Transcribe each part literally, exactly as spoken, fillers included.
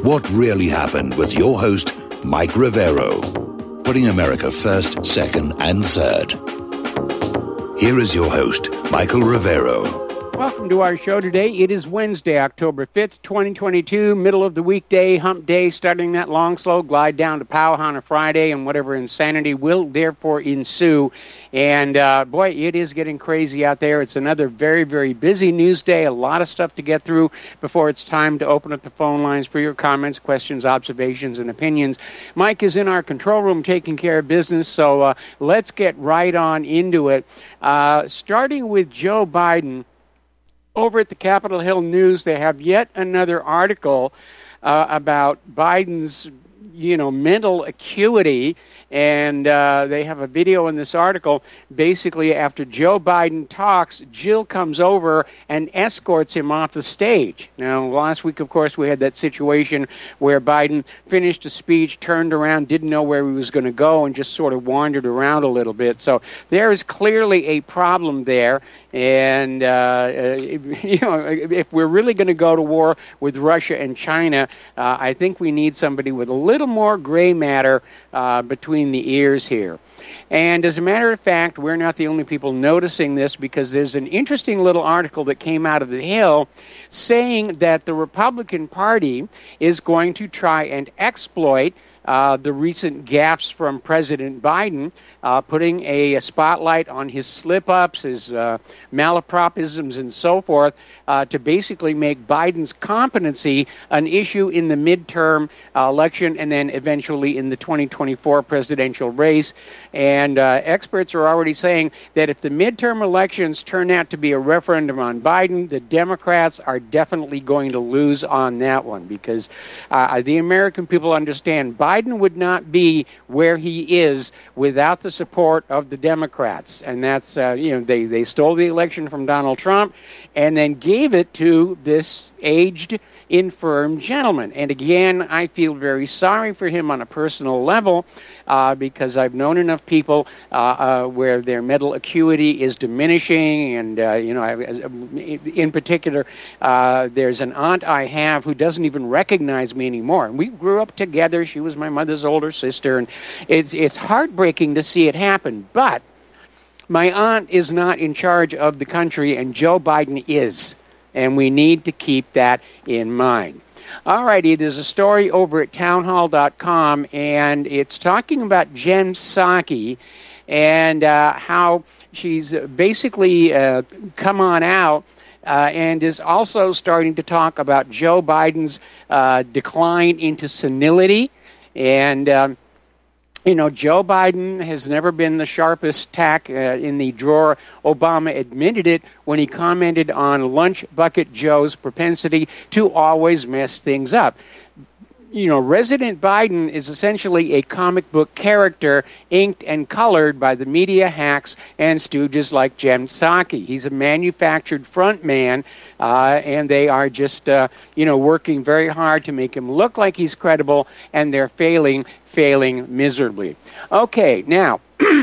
What Really Happened with your host, Mike Rivero. Putting America first, second, and third. Here is your host, Michael Rivero. Welcome to our show today. It is Wednesday, October fifth, twenty twenty-two, middle of the weekday, hump day, starting that long, slow glide down to pow on a Friday, and whatever insanity will therefore ensue. And, uh, boy, it is getting crazy out there. It's another very, very busy news day, a lot of stuff to get through before it's time to open up the phone lines for your comments, questions, observations, and opinions. Mike is in our control room taking care of business, so uh, let's get right on into it. Uh, starting with Joe Biden. Over at the Capitol Hill News, they have yet another article uh, about Biden's, you know, mental acuity, and uh, they have a video in this article. Basically, after Joe Biden talks, Jill comes over and escorts him off the stage. Now, last week, of course, we had that situation where Biden finished a speech, turned around, didn't know where he was going to go, and just sort of wandered around a little bit. So there is clearly a problem there. And, uh, you know, if we're really going to go to war with Russia and China, uh, I think we need somebody with a little more gray matter uh, between the ears here. And as a matter of fact, we're not the only people noticing this, because there's an interesting little article that came out of the Hill saying that the Republican Party is going to try and exploit Uh, the recent gaffes from President Biden, uh, putting a, a spotlight on his slip-ups, his uh, malapropisms, and so forth, uh, to basically make Biden's competency an issue in the midterm uh, election and then eventually in the twenty twenty-four presidential race. And uh, experts are already saying that if the midterm elections turn out to be a referendum on Biden, the Democrats are definitely going to lose on that one, because uh, the American people understand Biden Biden would not be where he is without the support of the Democrats. And that's, uh, you know, they, they stole the election from Donald Trump and then gave it to this aged, infirm gentleman. And again, I feel very sorry for him on a personal level, uh, because I've known enough people uh, uh, where their mental acuity is diminishing. And, uh, you know, I, in particular, uh, there's an aunt I have who doesn't even recognize me anymore. And we grew up together. She was my mother's older sister. And it's, it's heartbreaking to see it happen. But my aunt is not in charge of the country, and Joe Biden is. And we need to keep that in mind. All righty, there's a story over at townhall dot com, and it's talking about Jen Psaki and uh, how she's basically uh, come on out uh, and is also starting to talk about Joe Biden's uh, decline into senility. And um, You know, Joe Biden has never been the sharpest tack uh, in the drawer. Obama admitted it when he commented on Lunch Bucket Joe's propensity to always mess things up. You know, Resident Biden is essentially a comic book character inked and colored by the media hacks and stooges like Jen Psaki. He's a manufactured front man, uh, and they are just, uh, you know, working very hard to make him look like he's credible, and they're failing, failing miserably. Okay, now,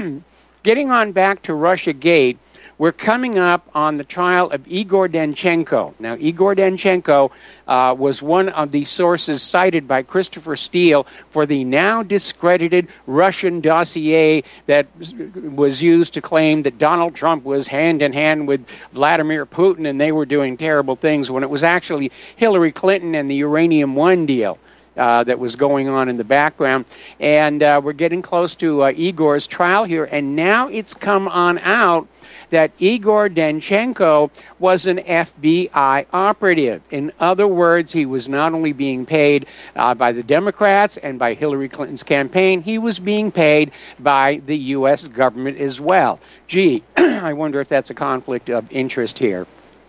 getting on back to Russiagate, we're coming up on the trial of Igor Danchenko. Now, Igor Danchenko uh, was one of the sources cited by Christopher Steele for the now discredited Russian dossier that was used to claim that Donald Trump was hand-in-hand with Vladimir Putin and they were doing terrible things, when it was actually Hillary Clinton and the Uranium One deal Uh, that was going on in the background. And uh, we're getting close to uh, Igor's trial here, and now it's come on out that Igor Danchenko was an F B I operative. In other words, he was not only being paid uh, by the Democrats and by Hillary Clinton's campaign, he was being paid by the U S government as well. Gee, I wonder if that's a conflict of interest here.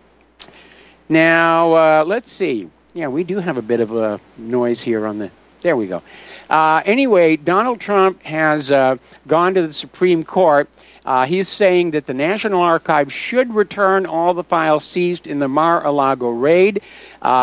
Now, uh, let's see. Yeah, we do have a bit of a noise here on the... There we go. Uh, anyway, Donald Trump has uh, gone to the Supreme Court. Uh, he's saying that the National Archives should return all the files seized in the Mar-a-Lago raid. Uh,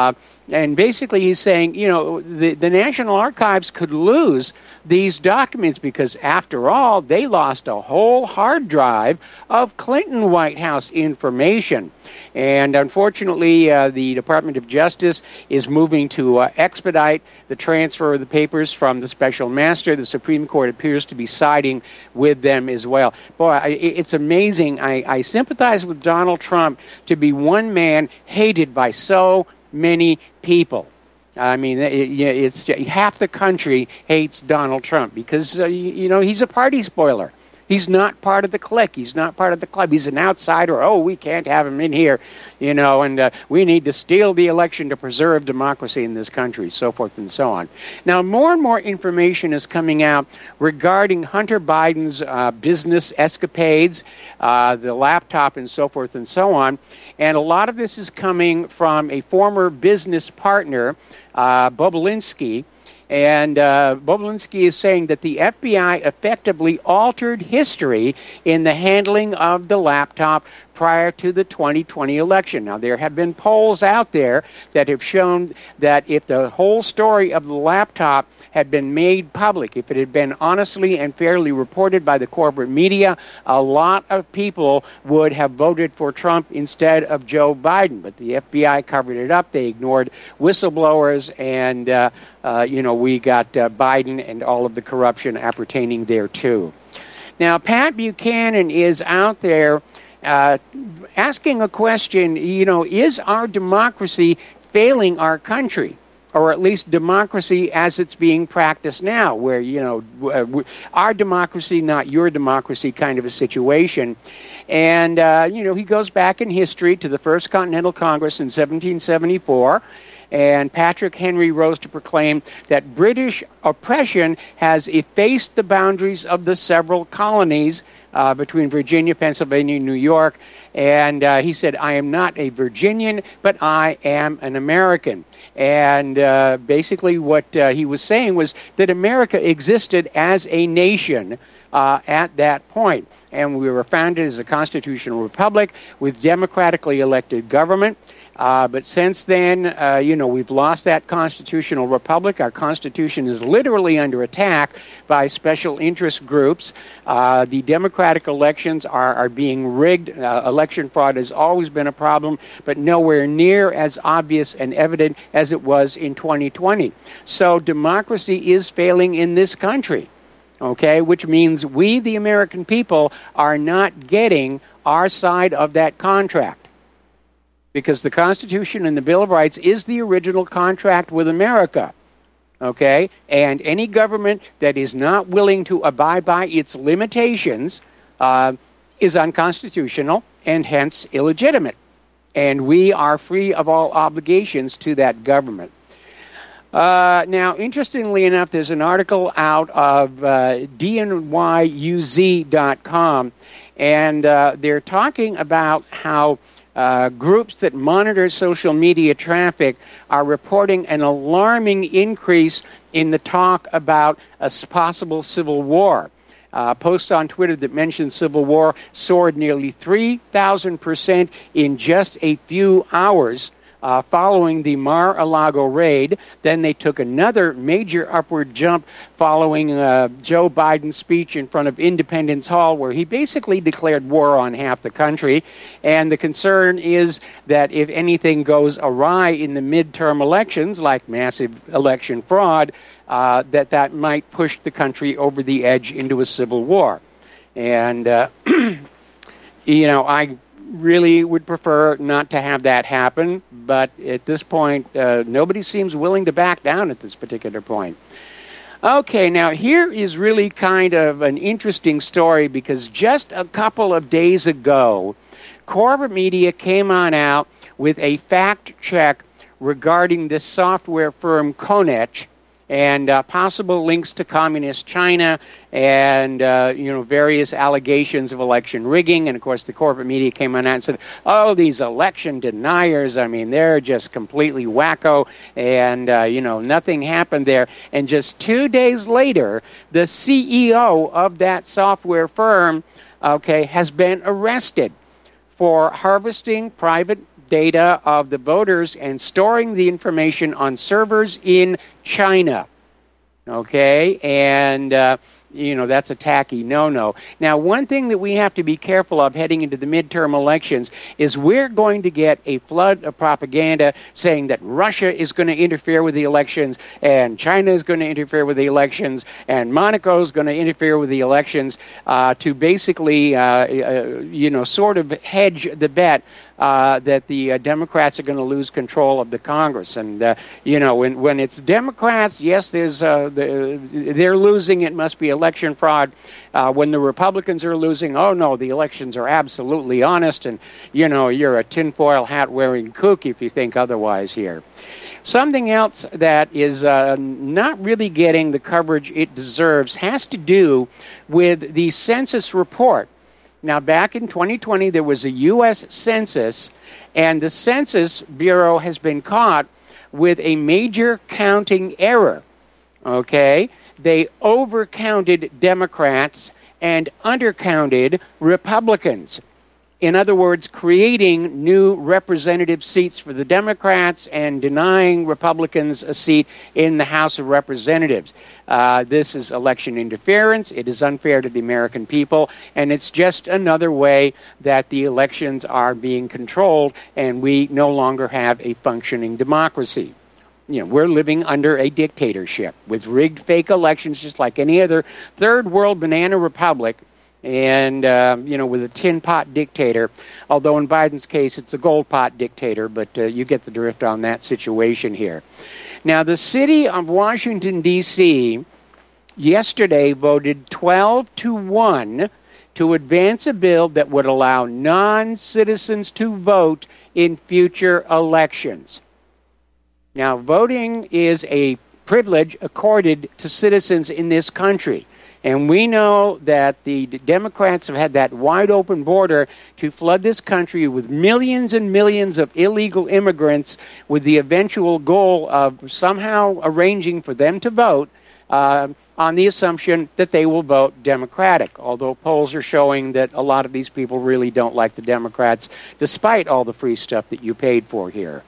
And basically he's saying, you know, the, the National Archives could lose these documents because, after all, they lost a whole hard drive of Clinton White House information. And unfortunately, uh, the Department of Justice is moving to uh, expedite the transfer of the papers from the special master. The Supreme Court appears to be siding with them as well. Boy, I, it's amazing. I, I sympathize with Donald Trump to be one man hated by so many people. I mean, it, it's half the country hates Donald Trump because, uh, you, you know, he's a party spoiler. He's not part of the clique. He's not part of the club. He's an outsider. Oh, we can't have him in here, you know, and uh, we need to steal the election to preserve democracy in this country, so forth and so on. Now, more and more information is coming out regarding Hunter Biden's uh, business escapades, uh, the laptop, and so forth and so on. And a lot of this is coming from a former business partner, uh, Bobulinski. And uh, Bobulinski is saying that the F B I effectively altered history in the handling of the laptop prior to the twenty twenty election. Now, there have been polls out there that have shown that if the whole story of the laptop had been made public, if it had been honestly and fairly reported by the corporate media, a lot of people would have voted for Trump instead of Joe Biden. But the F B I covered it up. They ignored whistleblowers, and, uh, uh, you know, we got uh, Biden and all of the corruption appertaining thereto. Now, Pat Buchanan is out there uh, asking a question, you know, is our democracy failing our country? Or at least democracy as it's being practiced now, where, you know, our democracy, not your democracy kind of a situation. And, uh, you know, he goes back in history to the First Continental Congress in seventeen seventy-four, and Patrick Henry rose to proclaim that British oppression has effaced the boundaries of the several colonies uh, between Virginia, Pennsylvania, and New York. And uh, he said, I am not a Virginian, but I am an American. And uh, basically what uh, he was saying was that America existed as a nation uh, at that point. And we were founded as a constitutional republic with democratically elected government. Uh, but since then, uh, you know, we've lost that constitutional republic. Our Constitution is literally under attack by special interest groups. Uh, the democratic elections are, are being rigged. Uh, election fraud has always been a problem, but nowhere near as obvious and evident as it was in twenty twenty. So democracy is failing in this country, okay, which means we, the American people, are not getting our side of that contract. Because the Constitution and the Bill of Rights is the original contract with America, okay? And any government that is not willing to abide by its limitations uh, is unconstitutional and hence illegitimate. And we are free of all obligations to that government. Uh, now, interestingly enough, there's an article out of uh, D N Y U Z dot com, and uh, they're talking about how Uh, groups that monitor social media traffic are reporting an alarming increase in the talk about a possible civil war. Uh, posts on Twitter that mention civil war soared nearly three thousand percent in just a few hours uh, following the Mar-a-Lago raid. Then they took another major upward jump following uh, Joe Biden's speech in front of Independence Hall, where he basically declared war on half the country. And the concern is that if anything goes awry in the midterm elections, like massive election fraud, uh, that that might push the country over the edge into a civil war. And, uh, you know, I really would prefer not to have that happen, but at this point, uh, nobody seems willing to back down at this particular point. Okay, now here is really kind of an interesting story, because just a couple of days ago, corporate media came on out with a fact check regarding this software firm Konech and uh, possible links to communist China and, uh, you know, various allegations of election rigging. And, of course, the corporate media came on out and said, oh, these election deniers, I mean, they're just completely wacko, and, uh, you know, nothing happened there. And just two days later, the C E O of that software firm, okay, has been arrested for harvesting private data of the voters and storing the information on servers in China. Okay, and, uh, you know, that's a tacky no-no. Now, one thing that we have to be careful of heading into the midterm elections is we're going to get a flood of propaganda saying that Russia is going to interfere with the elections and China is going to interfere with the elections and Monaco is going to interfere with the elections uh, to basically, uh, uh, you know, sort of hedge the bet Uh, that the uh, Democrats are going to lose control of the Congress. And, uh, you know, when, when it's Democrats, yes, there's uh, the, they're losing. It must be election fraud. Uh, when the Republicans are losing, oh, no, the elections are absolutely honest. And, you know, you're a tinfoil hat-wearing kook if you think otherwise here. Something else that is uh, not really getting the coverage it deserves has to do with the census report. Now, back in twenty twenty, there was a U S census, and the Census Bureau has been caught with a major counting error, okay? They overcounted Democrats and undercounted Republicans. In other words, creating new representative seats for the Democrats and denying Republicans a seat in the House of Representatives. Uh, this is election interference. It is unfair to the American people, and it's just another way that the elections are being controlled, and we no longer have a functioning democracy. You know, we're living under a dictatorship with rigged fake elections just like any other third world banana republic. And, uh, you know, with a tin pot dictator, although in Biden's case it's a gold pot dictator, but uh, you get the drift on that situation here. Now, the city of Washington, D C yesterday voted twelve to one to advance a bill that would allow non-citizens to vote in future elections. Now, voting is a privilege accorded to citizens in this country. And we know that the Democrats have had that wide open border to flood this country with millions and millions of illegal immigrants with the eventual goal of somehow arranging for them to vote uh, on the assumption that they will vote Democratic, although polls are showing that a lot of these people really don't like the Democrats, despite all the free stuff that you paid for here.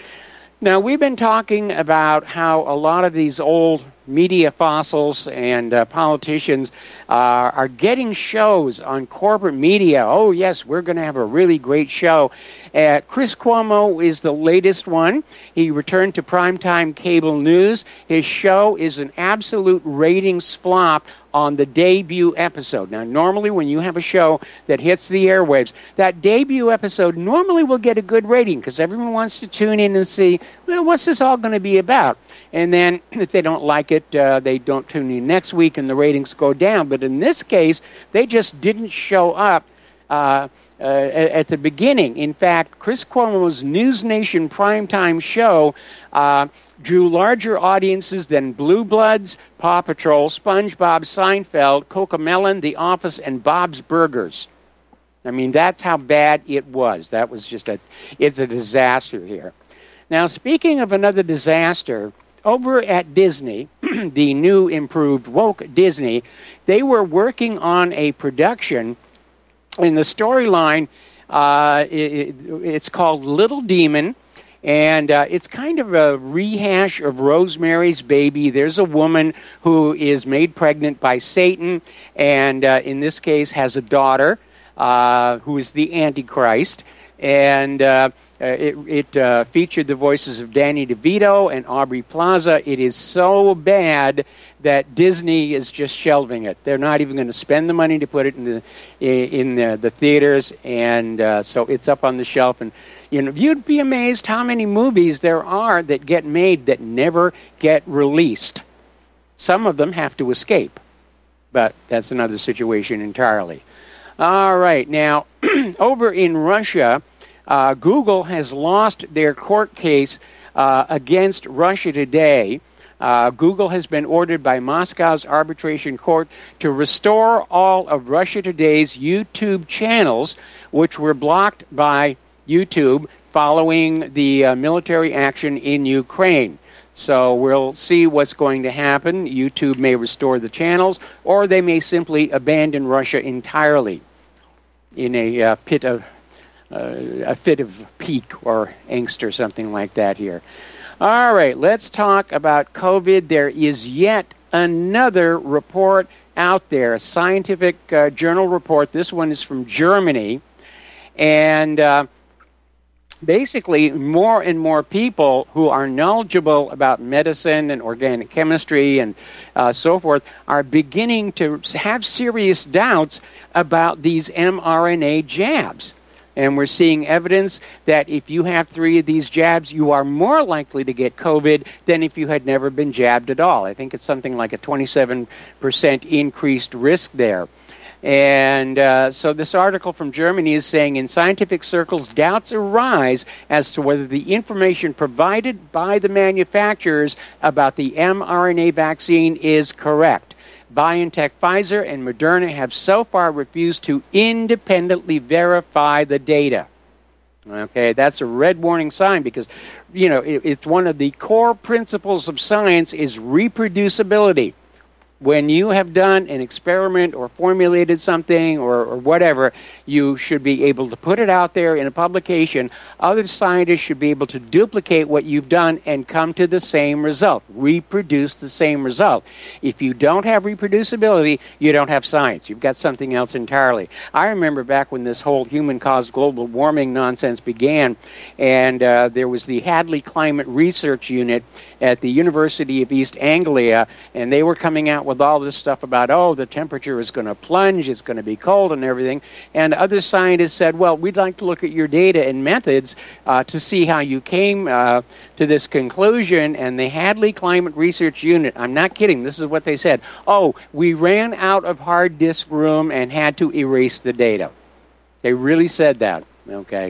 Now, we've been talking about how a lot of these old media fossils and uh, politicians uh, are getting shows on corporate media. Oh, yes, we're going to have a really great show. Uh, Chris Cuomo is the latest one. He returned to primetime cable news. His show is an absolute ratings flop on the debut episode. Now, normally when you have a show that hits the airwaves, that debut episode normally will get a good rating because everyone wants to tune in and see, well, what's this all going to be about? And then if they don't like it, uh, they don't tune in next week and the ratings go down. But in this case, they just didn't show up uh, uh, at the beginning. In fact, Chris Cuomo's News Nation primetime show uh, drew larger audiences than Blue Bloods, Paw Patrol, SpongeBob, Seinfeld, Cocomelon, The Office, and Bob's Burgers. I mean, that's how bad it was. That was just a, it's a disaster here. Now, speaking of another disaster, over at Disney, the new improved woke Disney, they were working on a production, and the storyline, uh, it, it's called Little Demon, and uh, it's kind of a rehash of Rosemary's Baby. There's a woman who is made pregnant by Satan, and uh, in this case has a daughter uh, who is the Antichrist. And uh, it, it uh, featured the voices of Danny DeVito and Aubrey Plaza. It is so bad that Disney is just shelving it. They're not even going to spend the money to put it in the in the, the theaters, and uh, so it's up on the shelf. And you know, you'd be amazed how many movies there are that get made that never get released. Some of them have to escape, but that's another situation entirely. All right, now, over in Russia, uh, Google has lost their court case uh, against Russia Today. Uh, Google has been ordered by Moscow's arbitration court to restore all of Russia Today's YouTube channels, which were blocked by YouTube following the uh, military action in Ukraine. So we'll see what's going to happen. YouTube may restore the channels, or they may simply abandon Russia entirely in a uh, pit of uh, a fit of pique or angst or something like that here. All right, let's talk about COVID. There is yet another report out there, a scientific uh, journal report. This one is from Germany. And uh, basically, more and more people who are knowledgeable about medicine and organic chemistry and uh, so forth are beginning to have serious doubts about these mRNA jabs. And we're seeing evidence that if you have three of these jabs, you are more likely to get COVID than if you had never been jabbed at all. I think it's something like a twenty-seven percent increased risk there. And uh, so this article from Germany is saying, in scientific circles, doubts arise as to whether the information provided by the manufacturers about the mRNA vaccine is correct. BioNTech, Pfizer, and Moderna have so far refused to independently verify the data. Okay, that's a red warning sign because, you know, it, it's one of the core principles of science is reproducibility. When you have done an experiment or formulated something or, or whatever, you should be able to put it out there in a publication. Other scientists should be able to duplicate what you've done and come to the same result, reproduce the same result. If you don't have reproducibility, you don't have science. You've got something else entirely. I remember back when this whole human-caused global warming nonsense began, and uh, there was the Hadley Climate Research Unit at the University of East Anglia, and they were coming out with all this stuff about, oh, the temperature is going to plunge, it's going to be cold and everything. And other scientists said, well, we'd like to look at your data and methods uh, to see how you came uh, to this conclusion. And the Hadley Climate Research Unit, I'm not kidding, this is what they said. Oh, we ran out of hard disk room and had to erase the data. They really said that, okay.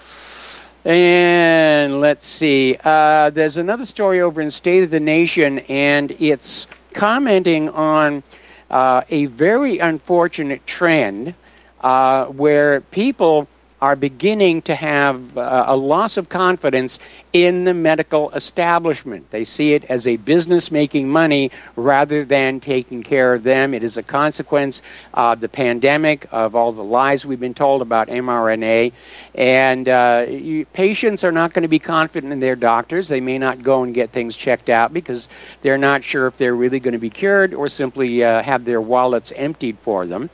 And let's see, uh, there's another story over in State of the Nation, and it's commenting on uh, a very unfortunate trend uh, where people are beginning to have uh, a loss of confidence in the medical establishment. They see it as a business making money rather than taking care of them. It is a consequence of the pandemic, of all the lies we've been told about mRNA. And uh, you, patients are not going to be confident in their doctors. They may not go and get things checked out because they're not sure if they're really going to be cured or simply uh, have their wallets emptied for them.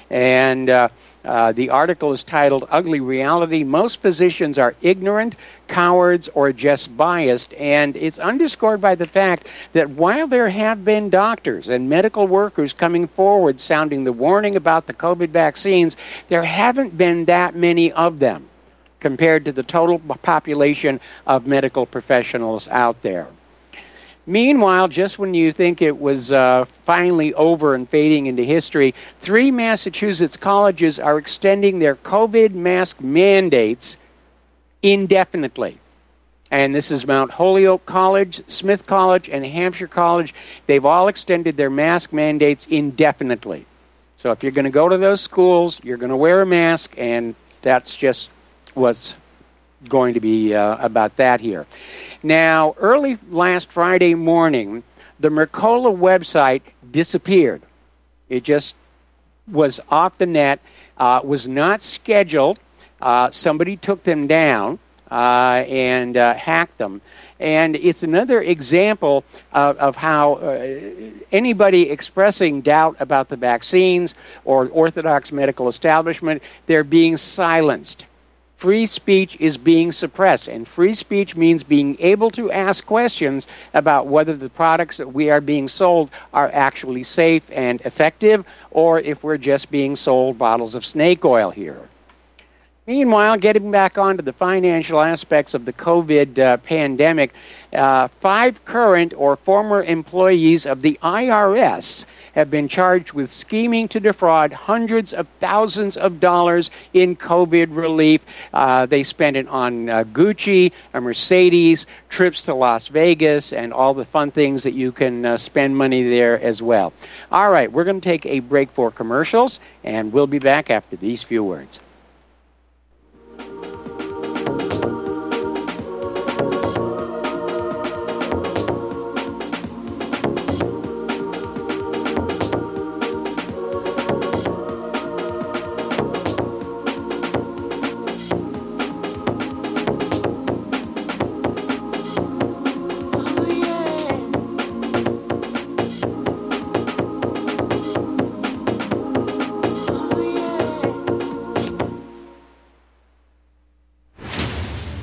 And uh, uh, the article is titled, Ugly Reality. Most physicians are ignorant, cowards, or just biased. And it's underscored by the fact that while there have been doctors and medical workers coming forward sounding the warning about the COVID vaccines, there haven't been that many of them compared to the total population of medical professionals out there. Meanwhile, just when you think it was uh, finally over and fading into history, three Massachusetts colleges are extending their COVID mask mandates indefinitely. And this is Mount Holyoke College, Smith College, and Hampshire College. They've all extended their mask mandates indefinitely. So if you're going to go to those schools, you're going to wear a mask, and that's just what's going to be uh, about that here. Now, early last Friday morning, the Mercola website disappeared. It just was off the net, uh, was not scheduled. Uh, somebody took them down uh, and uh, hacked them. And it's another example of, of how uh, anybody expressing doubt about the vaccines or orthodox medical establishment, they're being silenced. Free speech is being suppressed, and free speech means being able to ask questions about whether the products that we are being sold are actually safe and effective, or if we're just being sold bottles of snake oil here. Meanwhile, getting back onto the financial aspects of the COVID uh, pandemic, uh, five current or former employees of the I R S have been charged with scheming to defraud hundreds of thousands of dollars in COVID relief. Uh, they spent it on uh, Gucci, a Mercedes, trips to Las Vegas, and all the fun things that you can uh, spend money there as well. All right, we're going to take a break for commercials, and we'll be back after these few words.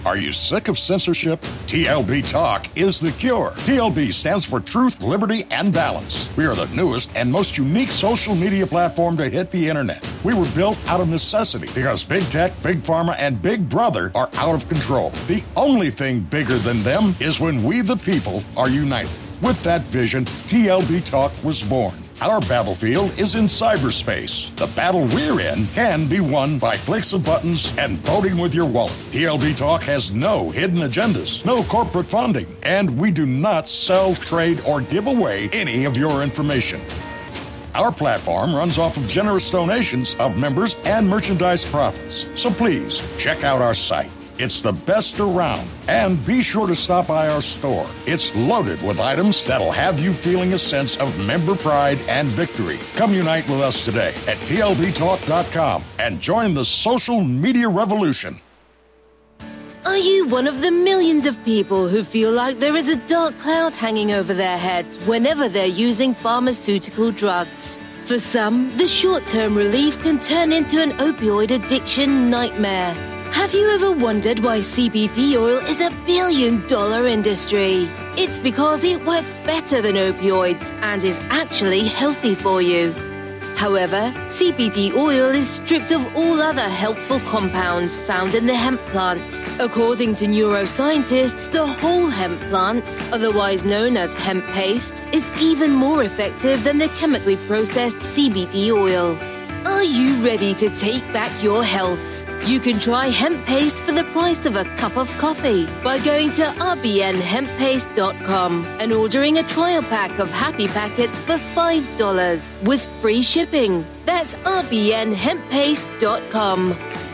Are you sick of censorship? T L B Talk is the cure. T L B stands for Truth, Liberty, and Balance. We are the newest and most unique social media platform to hit the internet. We were built out of necessity because big tech, big pharma, and big brother are out of control. The only thing bigger than them is when we the people are united. With that vision, T L B Talk was born. Our battlefield is in cyberspace. The battle we're in can be won by clicks of buttons and voting with your wallet. T L B Talk has no hidden agendas, no corporate funding, and we do not sell, trade, or give away any of your information. Our platform runs off of generous donations of members and merchandise profits. So please, check out our site. It's the best around. And be sure to stop by our store. It's loaded with items that'll have you feeling a sense of member pride and victory. Come unite with us today at T L B talk dot com and join the social media revolution. Are you one of the millions of people who feel like there is a dark cloud hanging over their heads whenever they're using pharmaceutical drugs? For some, the short-term relief can turn into an opioid addiction nightmare. Have you ever wondered why C B D oil is a billion-dollar industry? It's because it works better than opioids and is actually healthy for you. However, C B D oil is stripped of all other helpful compounds found in the hemp plant. According to neuroscientists, the whole hemp plant, otherwise known as hemp paste, is even more effective than the chemically processed C B D oil. Are you ready to take back your health? You can try hemp paste for the price of a cup of coffee by going to r b n hemp paste dot com and ordering a trial pack of happy packets for five dollars with free shipping. That's r b n hemp paste dot com.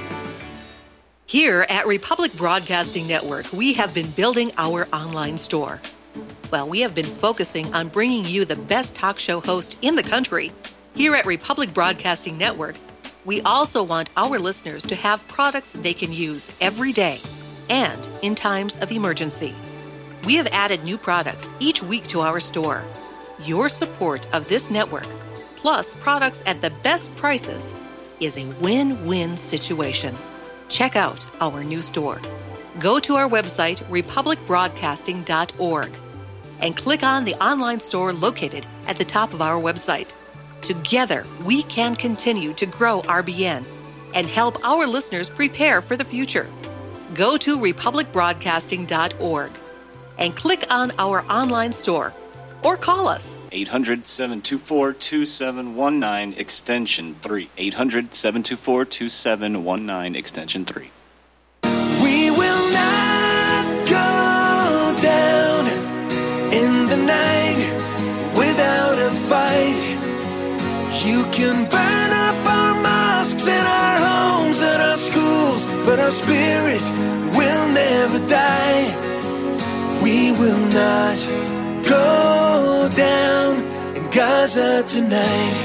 Here at Republic Broadcasting Network, we have been building our online store. Well, we have been focusing on bringing you the best talk show host in the country. Here at Republic Broadcasting Network, we also want our listeners to have products they can use every day and in times of emergency. We have added new products each week to our store. Your support of this network, plus products at the best prices, is a win-win situation. Check out our new store. Go to our website, republic broadcasting dot org, and click on the online store located at the top of our website. Together, we can continue to grow R B N and help our listeners prepare for the future. Go to republic broadcasting dot org and click on our online store or call us. eight hundred, seven two four, two seven one nine, extension three. eight hundred, seven two four, two seven one nine, extension three. We will not go down in the night without a fight. You can burn up our mosques and our homes and our schools, but our spirit will never die. We will not go down in Gaza tonight.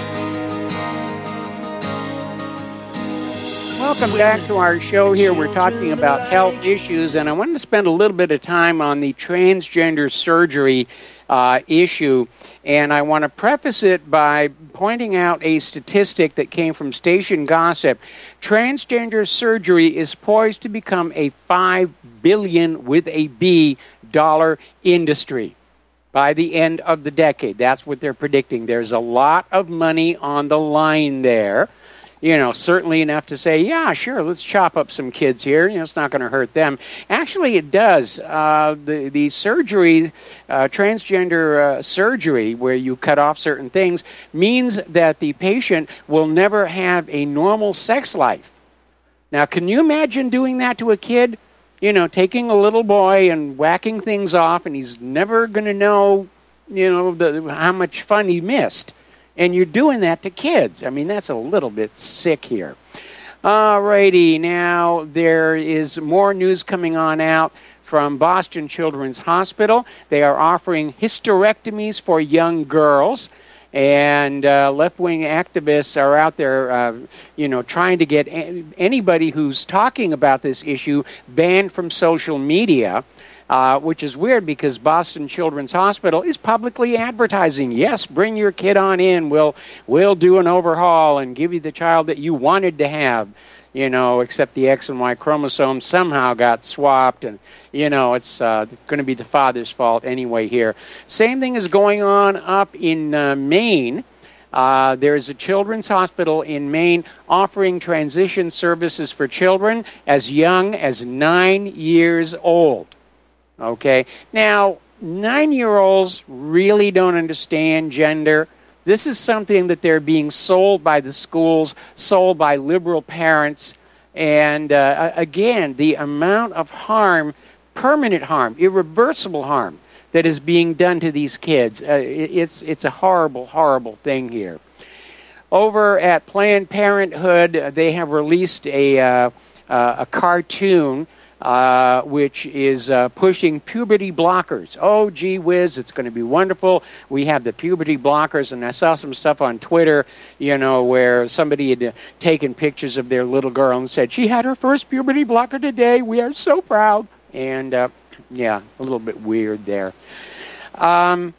Welcome back to our show here. We're talking about health issues, and I wanted to spend a little bit of time on the transgender surgery uh, issue. And I want to preface it by pointing out a statistic that came from Station Gossip. Transgender surgery is poised to become a five billion dollars with a B dollar industry by the end of the decade. That's what they're predicting. There's a lot of money on the line there. You know, certainly enough to say, yeah, sure, let's chop up some kids here. You know, it's not going to hurt them. Actually, it does. Uh, the, the surgery, uh, transgender uh, surgery, where you cut off certain things, means that the patient will never have a normal sex life. Now, can you imagine doing that to a kid? You know, taking a little boy and whacking things off, and he's never going to know, you know, the, how much fun he missed. And you're doing that to kids. I mean, that's a little bit sick here. All righty. Now, there is more news coming on out from Boston Children's Hospital. They are offering hysterectomies for young girls. And uh, left-wing activists are out there, uh, you know, trying to get a- anybody who's talking about this issue banned from social media. Uh, which is weird because Boston Children's Hospital is publicly advertising, yes, bring your kid on in, we'll we'll do an overhaul and give you the child that you wanted to have. you know, except the X and Y chromosomes somehow got swapped, and, you know, it's uh, going to be the father's fault anyway here. Same thing is going on up in uh, Maine. Uh, there's a children's hospital in Maine offering transition services for children as young as nine years old. Okay? Now, nine-year-olds really don't understand gender. This is something that they're being sold by the schools, sold by liberal parents. And, uh, again, the amount of harm, permanent harm, irreversible harm, that is being done to these kids. Uh, it's it's a horrible, horrible thing here. Over at Planned Parenthood, they have released a uh, uh, a cartoon uh, which is uh, pushing puberty blockers. Oh, gee whiz, it's going to be wonderful. We have the puberty blockers, and I saw some stuff on Twitter, you know, where somebody had uh, taken pictures of their little girl and said, she had her first puberty blocker today. We are so proud. And, uh, yeah, a little bit weird there. Um,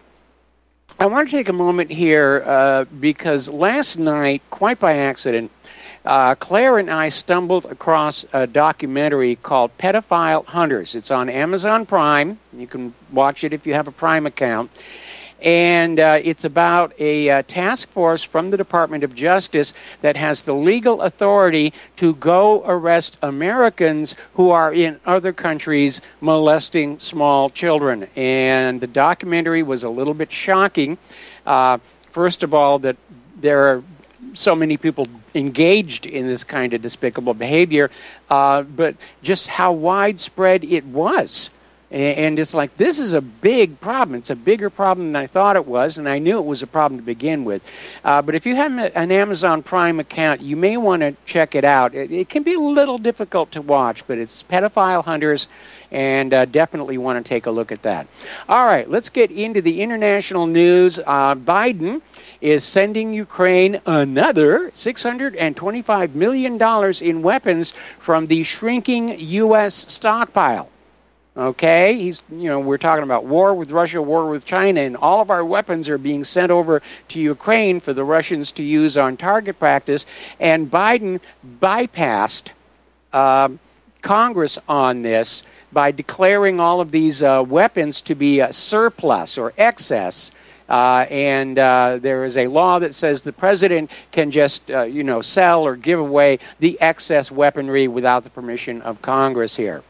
I want to take a moment here uh, because last night, quite by accident, uh, Claire and I stumbled across a documentary called Pedophile Hunters. It's on Amazon Prime. You can watch it if you have a Prime account. And uh, it's about a uh, task force from the Department of Justice that has the legal authority to go arrest Americans who are in other countries molesting small children. And the documentary was a little bit shocking. Uh, first of all, that there are so many people engaged in this kind of despicable behavior, uh, but just how widespread it was. And it's like, this is a big problem. It's a bigger problem than I thought it was, and I knew it was a problem to begin with. Uh, but if you have an Amazon Prime account, you may want to check it out. It, it can be a little difficult to watch, but it's Pedophile Hunters, and uh, definitely want to take a look at that. All right, let's get into the international news. Uh, Biden is sending Ukraine another six hundred twenty-five million dollars in weapons from the shrinking U S stockpile. Okay, he's, you know, we're talking about war with Russia, war with China, and all of our weapons are being sent over to Ukraine for the Russians to use on target practice. And Biden bypassed uh, Congress on this by declaring all of these uh, weapons to be a surplus or excess. Uh, and uh, there is a law that says the president can just, uh, you know, sell or give away the excess weaponry without the permission of Congress here.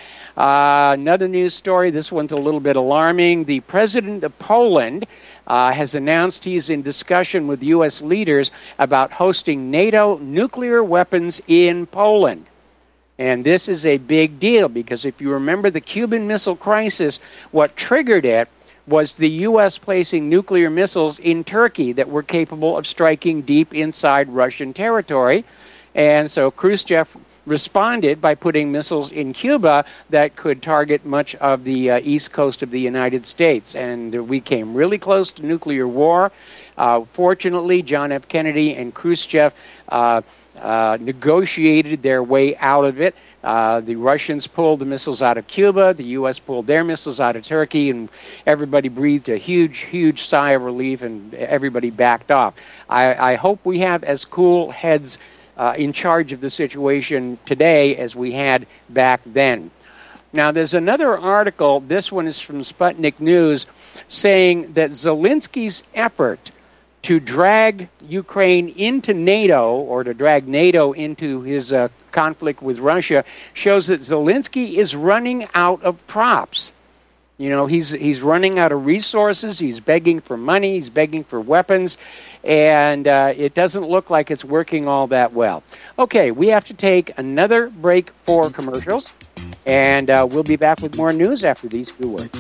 Uh, another news story, this one's a little bit alarming. The president of Poland uh, has announced he's in discussion with U S leaders about hosting NATO nuclear weapons in Poland. And this is a big deal because if you remember the Cuban Missile Crisis, what triggered it was the U S placing nuclear missiles in Turkey that were capable of striking deep inside Russian territory. And so Khrushchev responded by putting missiles in Cuba that could target much of the uh, east coast of the United States. And uh, we came really close to nuclear war. Uh, fortunately, John F. Kennedy and Khrushchev uh, uh, negotiated their way out of it. Uh, the Russians pulled the missiles out of Cuba. The U S pulled their missiles out of Turkey, and everybody breathed a huge, huge sigh of relief, and everybody backed off. I, I hope we have as cool heads Uh, in charge of the situation today as we had back then. Now, there's another article, this one is from Sputnik News, saying that Zelensky's effort to drag Ukraine into NATO, or to drag NATO into his uh, conflict with Russia, shows that Zelensky is running out of props. You know, he's he's running out of resources, he's begging for money, he's begging for weapons, and uh, it doesn't look like it's working all that well. Okay, we have to take another break for commercials, and uh, we'll be back with more news after these few words.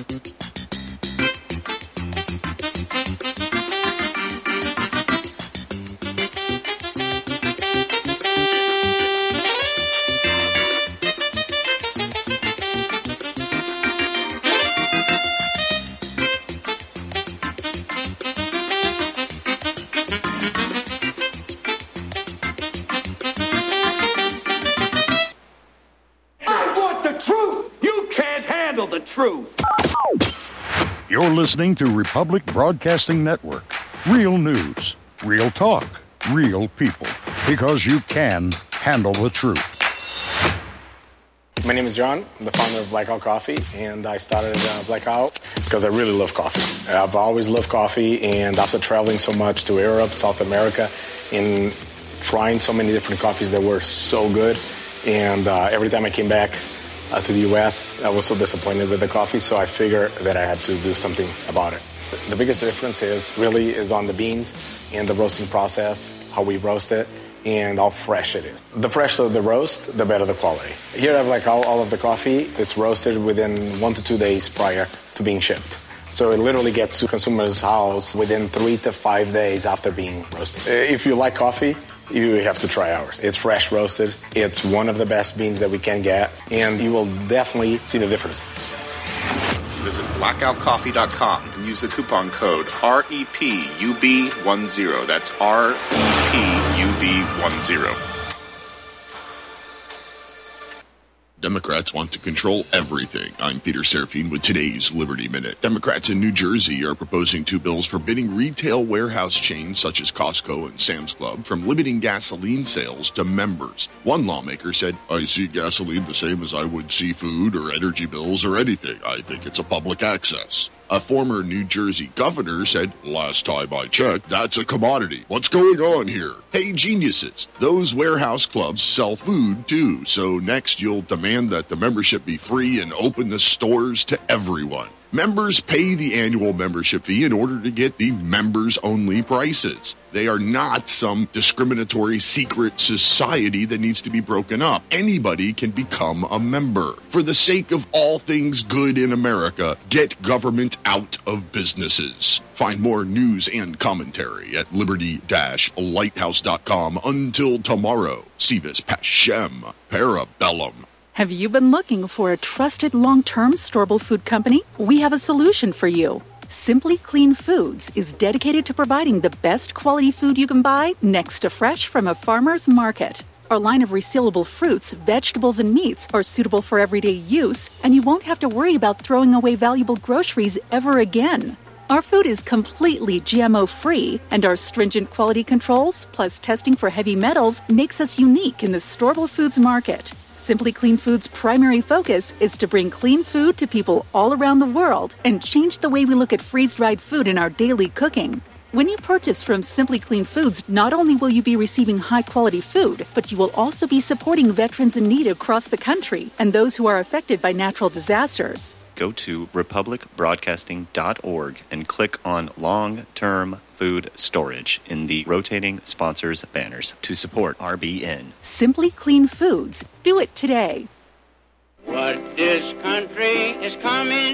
Truth. You're listening to Republic Broadcasting Network. Real news, real talk, real people. Because you can handle the truth. My name is John. I'm the founder of Blackout Coffee, and I started uh, Blackout because I really love coffee. I've always loved coffee, and after traveling so much to Europe, South America, and trying so many different coffees that were so good, and uh, every time I came back uh, to the U S, I was so disappointed with the coffee, so I figured that I had to do something about it. The biggest difference is really is on the beans and the roasting process, how we roast it, and how fresh it is. The fresher the roast, the better the quality. Here I have like all, all of the coffee. It's roasted within one to two days prior to being shipped. So it literally gets to consumer's house within three to five days after being roasted. If you like coffee, you have to try ours. It's fresh roasted. It's one of the best beans that we can get, and you will definitely see the difference. Visit blackout coffee dot com and use the coupon code R E P U B ten. That's R E P U B ten. Democrats want to control everything. I'm Peter Serafine with today's Liberty Minute. Democrats in New Jersey are proposing two bills forbidding retail warehouse chains such as Costco and Sam's Club from limiting gasoline sales to members. One lawmaker said, I see gasoline the same as I would seafood or energy bills or anything. I think it's a public access. A former New Jersey governor said, last time I checked, that's a commodity. What's going on here? Hey, geniuses, those warehouse clubs sell food too, so next you'll demand that the membership be free and open the stores to everyone. Members pay the annual membership fee in order to get the members-only prices. They are not some discriminatory secret society that needs to be broken up. Anybody can become a member. For the sake of all things good in America, get government out of businesses. Find more news and commentary at liberty dash lighthouse dot com. Until tomorrow, Si vis pacem, parabellum. Have you been looking for a trusted long-term storable food company? We have a solution for you. Simply Clean Foods is dedicated to providing the best quality food you can buy next to fresh from a farmer's market. Our line of resealable fruits, vegetables, and meats are suitable for everyday use, and you won't have to worry about throwing away valuable groceries ever again. Our food is completely G M O-free, and our stringent quality controls, plus testing for heavy metals, makes us unique in the storable foods market. Simply Clean Foods' primary focus is to bring clean food to people all around the world and change the way we look at freeze-dried food in our daily cooking. When you purchase from Simply Clean Foods, not only will you be receiving high-quality food, but you will also be supporting veterans in need across the country and those who are affected by natural disasters. Go to republic broadcasting dot org and click on long-term food storage in the rotating sponsors banners to support R B N. Simply Clean Foods. Do it today. What this country is coming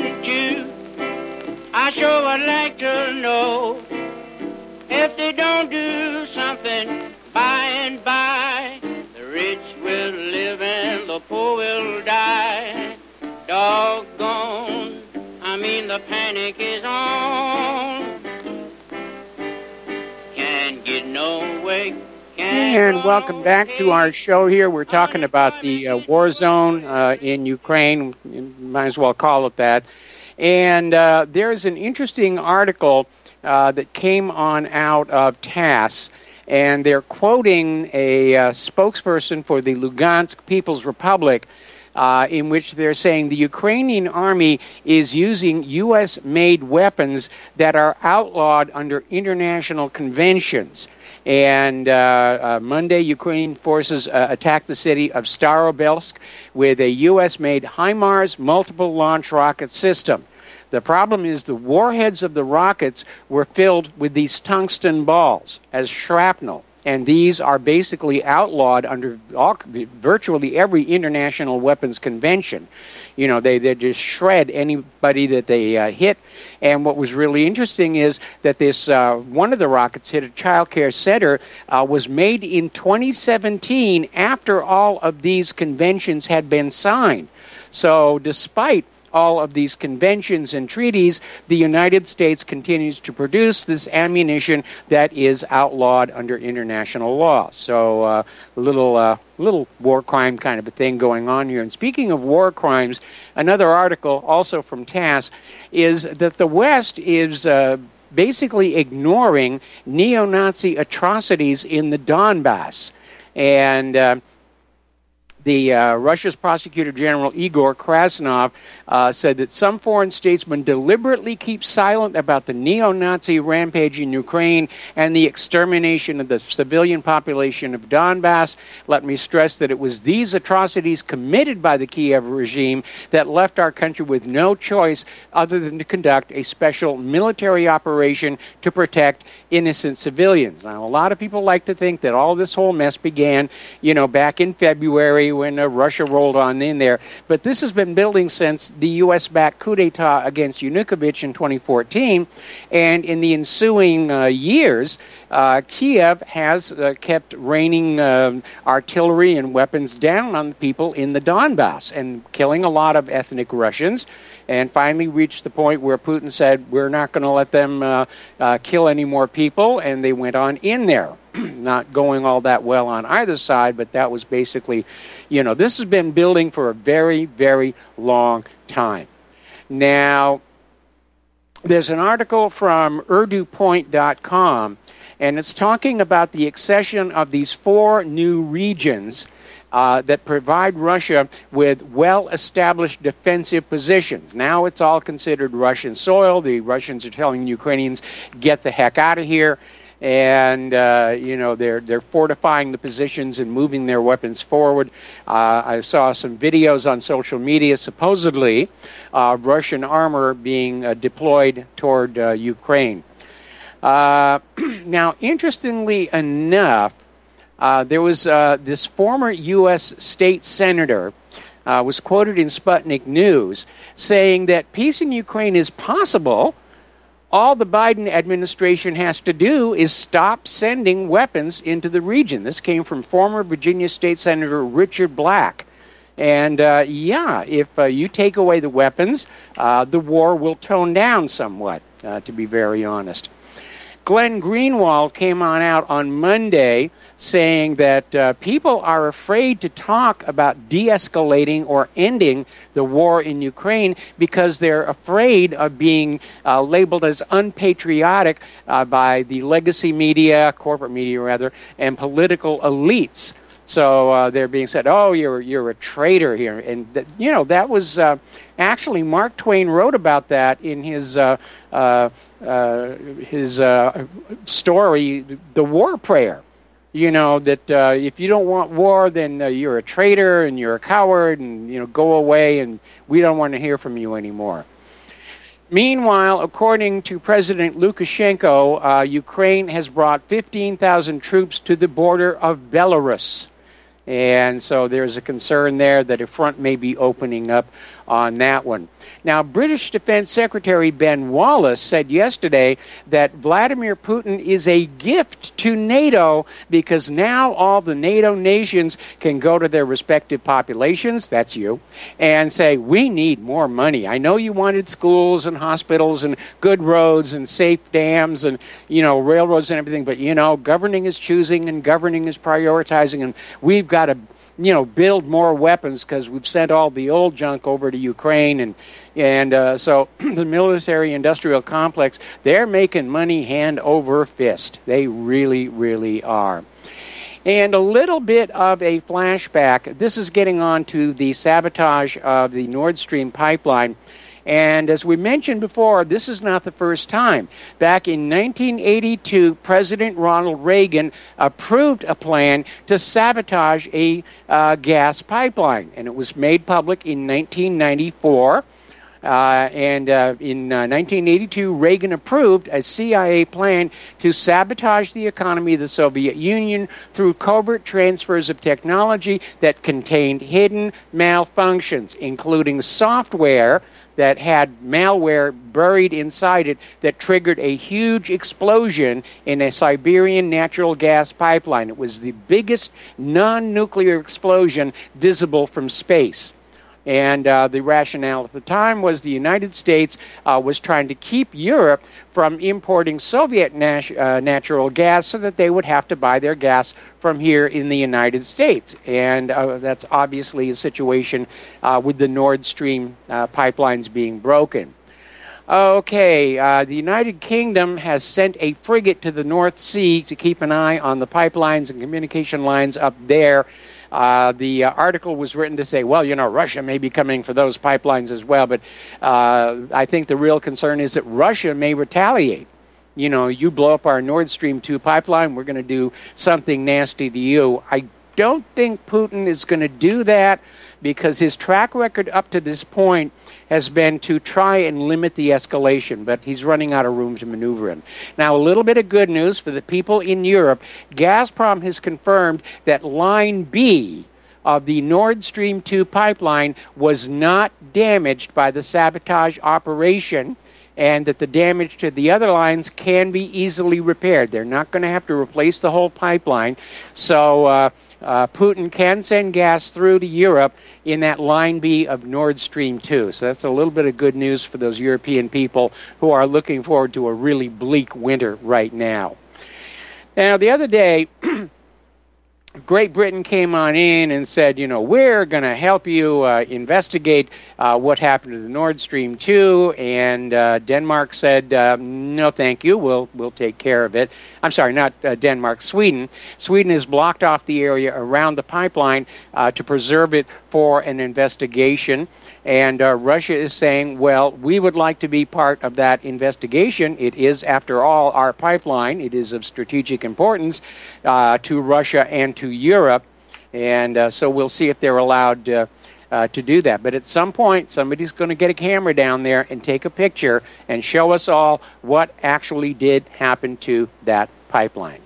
to, I sure would like to know. If they don't do something by and by, the rich will live and the poor will die. Doggone, I mean the panic is on. Can't get no way. And welcome back to our show here. We're talking about the uh, war zone uh, in Ukraine. You might as well call it that. And uh, there's an interesting article uh, that came on out of T A S S, and they're quoting a uh, spokesperson for the Lugansk People's Republic, Uh, in which they're saying the Ukrainian army is using U S-made weapons that are outlawed under international conventions. And uh, uh, Monday, Ukraine forces uh, attacked the city of Starobelsk with a U S-made HIMARS multiple launch rocket system. The problem is the warheads of the rockets were filled with these tungsten balls as shrapnel. And these are basically outlawed under all, virtually every international weapons convention. You know, they, they just shred anybody that they uh, hit. And what was really interesting is that this uh, one of the rockets hit a child care center, uh, was made in twenty seventeen after all of these conventions had been signed. So despite all of these conventions and treaties, the United States continues to produce this ammunition that is outlawed under international law. So uh, a little, uh, little war crime kind of a thing going on here. And speaking of war crimes, another article also from T A S S is that the West is uh, basically ignoring neo-Nazi atrocities in the Donbass. And uh, The uh, Russia's Prosecutor General Igor Krasnov uh, said that some foreign statesmen deliberately keep silent about the neo-Nazi rampage in Ukraine and the extermination of the civilian population of Donbass. Let me stress that it was these atrocities committed by the Kiev regime that left our country with no choice other than to conduct a special military operation to protect innocent civilians. Now, a lot of people like to think that all this whole mess began, you know, back in February when uh, Russia rolled on in there. But this has been building since the U S-backed coup d'etat against Yanukovych in twenty fourteen. And in the ensuing uh, years, uh, Kiev has uh, kept raining uh, artillery and weapons down on the people in the Donbass and killing a lot of ethnic Russians, and finally reached the point where Putin said, we're not going to let them uh, uh, kill any more people, and they went on in there. Not going all that well on either side, but that was basically, you know, this has been building for a very, very long time. Now, there's an article from Urdu Point dot com, and it's talking about the accession of these four new regions Uh, that provide Russia with well-established defensive positions. Now it's all considered Russian soil. The Russians are telling Ukrainians, get the heck out of here. And, uh, you know, they're they're fortifying the positions and moving their weapons forward. Uh, I saw some videos on social media, supposedly, uh, Russian armor being uh, deployed toward uh, Ukraine. Uh, now, interestingly enough, Uh, there was uh, this former U S state senator uh, was quoted in Sputnik News saying that peace in Ukraine is possible. All the Biden administration has to do is stop sending weapons into the region. This came from former Virginia State Senator Richard Black. And, uh, yeah, if uh, you take away the weapons, uh, the war will tone down somewhat, uh, to be very honest. Glenn Greenwald came on out on Monday saying that uh, people are afraid to talk about de-escalating or ending the war in Ukraine because they're afraid of being uh, labeled as unpatriotic uh, by the legacy media, corporate media rather, and political elites. So uh, they're being said, oh, you're you're a traitor here. And, th- you know, that was uh, actually Mark Twain wrote about that in his uh, uh, uh, his uh, story, The War Prayer. You know, that uh, if you don't want war, then uh, you're a traitor and you're a coward and, you know, go away and we don't want to hear from you anymore. Meanwhile, according to President Lukashenko, uh, Ukraine has brought fifteen thousand troops to the border of Belarus. And so there's a concern there that a front may be opening up on that one. Now, British Defense Secretary Ben Wallace said yesterday that Vladimir Putin is a gift to NATO because now all the NATO nations can go to their respective populations, that's you, and say, we need more money. I know you wanted schools and hospitals and good roads and safe dams and, you know, railroads and everything, but, you know, governing is choosing and governing is prioritizing, and we've got to, you know, build more weapons because we've sent all the old junk over to Ukraine. And and uh, so the military-industrial complex, they're making money hand over fist. They really, really are. And a little bit of a flashback. This is getting on to the sabotage of the Nord Stream pipeline. And as we mentioned before, this is not the first time. Back in nineteen eighty-two, President Ronald Reagan approved a plan to sabotage a uh, gas pipeline, and it was made public in nineteen ninety-four. Uh, and uh, in uh, nineteen eighty-two, Reagan approved a C I A plan to sabotage the economy of the Soviet Union through covert transfers of technology that contained hidden malfunctions, including software that had malware buried inside it that triggered a huge explosion in a Siberian natural gas pipeline. It was the biggest non-nuclear explosion visible from space. And uh, the rationale at the time was the United States uh, was trying to keep Europe from importing Soviet nat- uh, natural gas so that they would have to buy their gas from here in the United States. And uh, that's obviously a situation uh, with the Nord Stream uh, pipelines being broken. Okay, uh, the United Kingdom has sent a frigate to the North Sea to keep an eye on the pipelines and communication lines up there. Uh, the uh, article was written to say, well, you know, Russia may be coming for those pipelines as well, but uh, I think the real concern is that Russia may retaliate. You know, you blow up our Nord Stream two pipeline, we're going to do something nasty to you. I don't think Putin is going to do that, because his track record up to this point has been to try and limit the escalation, but he's running out of room to maneuver in. Now, a little bit of good news for the people in Europe. Gazprom has confirmed that Line B of the Nord Stream two pipeline was not damaged by the sabotage operation, and that the damage to the other lines can be easily repaired. They're not going to have to replace the whole pipeline. So uh, uh, Putin can send gas through to Europe in that Line B of Nord Stream two. So that's a little bit of good news for those European people who are looking forward to a really bleak winter right now. Now, the other day, Great Britain came on in and said, you know, we're going to help you uh, investigate uh, what happened to the Nord Stream two, and uh, Denmark said, uh, no, thank you, we'll we'll take care of it. I'm sorry, not uh, Denmark, Sweden. Sweden has blocked off the area around the pipeline uh, to preserve it for an investigation. And uh, Russia is saying, well, we would like to be part of that investigation. It is, after all, our pipeline. It is of strategic importance uh, to Russia and to Europe. And uh, so we'll see if they're allowed uh, uh, to do that. But at some point, somebody's going to get a camera down there and take a picture and show us all what actually did happen to that pipeline.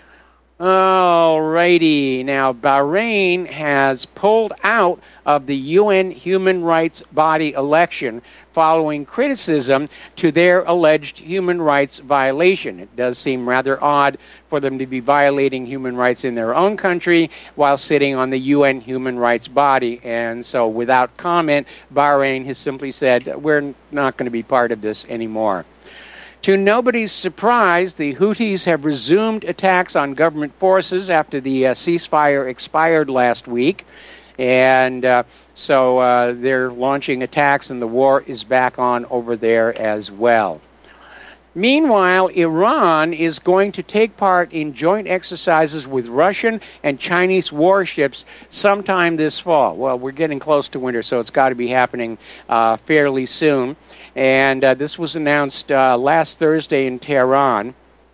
All righty. Now, Bahrain has pulled out of the U N human rights body election following criticism to their alleged human rights violation. It does seem rather odd for them to be violating human rights in their own country while sitting on the U N human rights body. And so, without comment, Bahrain has simply said, we're not going to be part of this anymore. To nobody's surprise, the Houthis have resumed attacks on government forces after the uh, ceasefire expired last week. And uh, so uh, they're launching attacks, and the war is back on over there as well. Meanwhile, Iran is going to take part in joint exercises with Russian and Chinese warships sometime this fall. Well, we're getting close to winter, so it's got to be happening uh, fairly soon. And uh, this was announced uh, last Thursday in Tehran.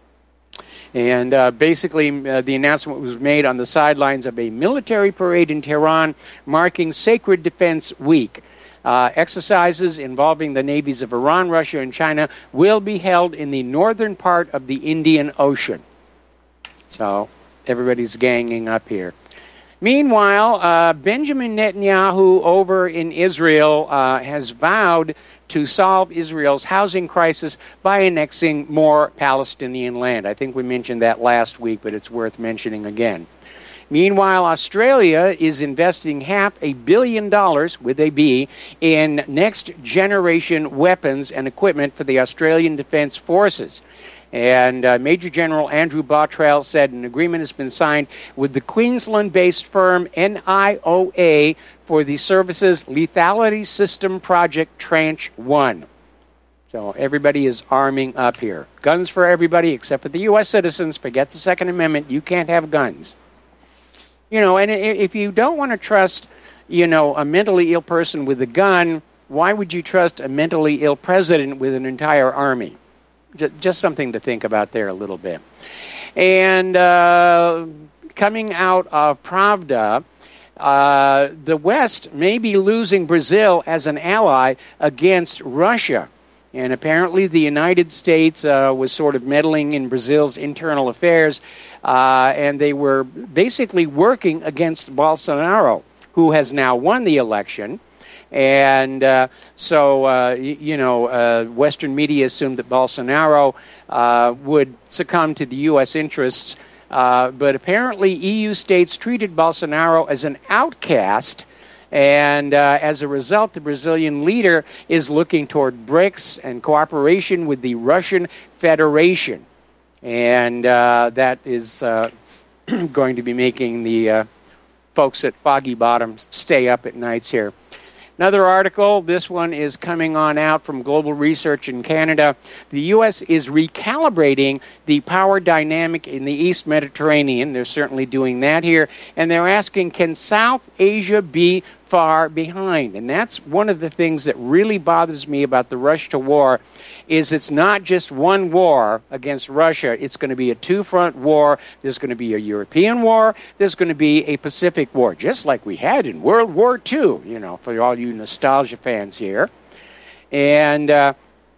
And uh, basically, uh, the announcement was made on the sidelines of a military parade in Tehran marking Sacred Defense Week. Uh, exercises involving the navies of Iran, Russia, and China will be held in the northern part of the Indian Ocean. So everybody's ganging up here. Meanwhile, uh, Benjamin Netanyahu over in Israel uh, has vowed to solve Israel's housing crisis by annexing more Palestinian land. I think we mentioned that last week, but it's worth mentioning again. Meanwhile, Australia is investing half a billion dollars, with a B, in next-generation weapons and equipment for the Australian Defence Forces. And uh, Major General Andrew Bottrell said an agreement has been signed with the Queensland-based firm N I O A for the service's Lethality System Project Tranche one. So everybody is arming up here. Guns for everybody except for the U S citizens. Forget the Second Amendment. You can't have guns. You know, and if you don't want to trust, you know, a mentally ill person with a gun, why would you trust a mentally ill president with an entire army? Just something to think about there a little bit. And uh, coming out of Pravda, uh, the West may be losing Brazil as an ally against Russia. And apparently the United States uh, was sort of meddling in Brazil's internal affairs, uh, and they were basically working against Bolsonaro, who has now won the election. And uh, so, uh, y- you know, uh, Western media assumed that Bolsonaro uh, would succumb to the U S interests. Uh, but apparently E U states treated Bolsonaro as an outcast. And uh, as a result, the Brazilian leader is looking toward BRICS and cooperation with the Russian Federation. And uh, that is uh, going to be making the uh, folks at Foggy Bottom stay up at nights here. Another article, this one is coming on out from Global Research in Canada. The U S is recalibrating the power dynamic in the East Mediterranean. They're certainly doing that here. And they're asking, can South Asia be far behind? And that's one of the things that really bothers me about the rush to war, is it's not just one war against Russia. It's going to be a two-front war. There's going to be a European war. There's going to be a Pacific war, just like we had in World War Two, you know, for all you nostalgia fans here. And, uh,